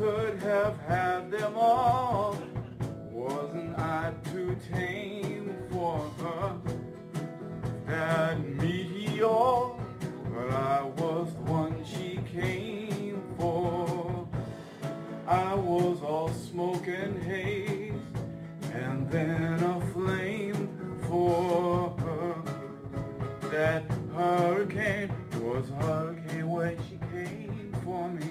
could have had them all. Wasn't I too tame for her? That meteor, but I was the one she came for. I was all smoke and haze, and then a flame for her. That hurricane was a hurricane when she came for me.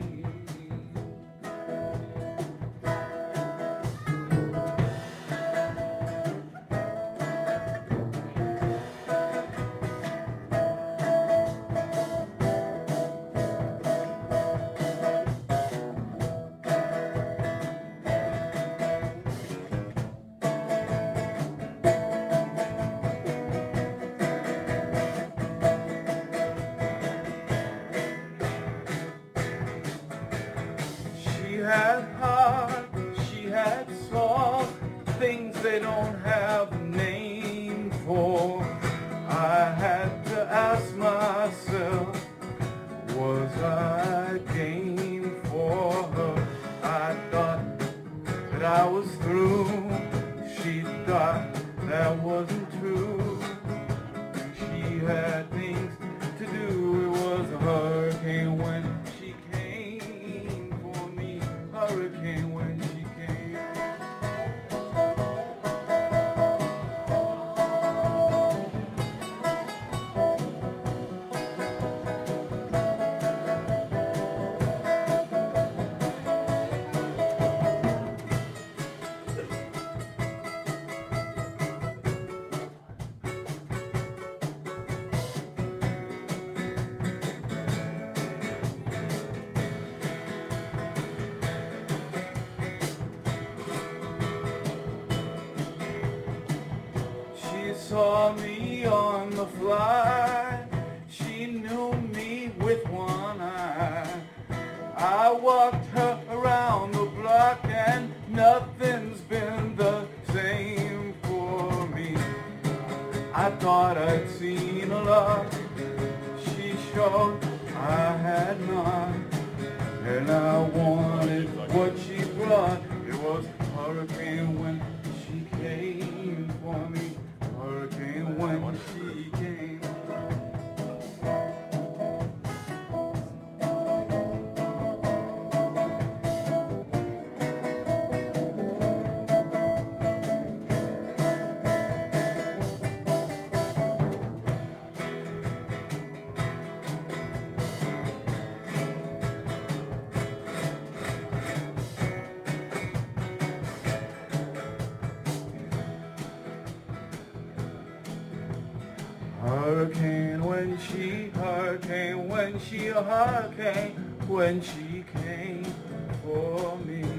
She had heart, she had soul, things they don't have a name for. I had to ask myself, was I game for her? I thought that I was through. She thought that wasn't true. She had things to do. It was a hurricane when she came for me. Hurricane when she came. She saw me on the fly. She knew me with one eye. I walked her around the block and nothing's been the same for me. I thought I'd seen a lot. She showed I had not. And I wanted what she brought. It was a hurricane when she came for me. Hurricane when she came. Hurricane when she, hurricane when she, hurricane when she came for me.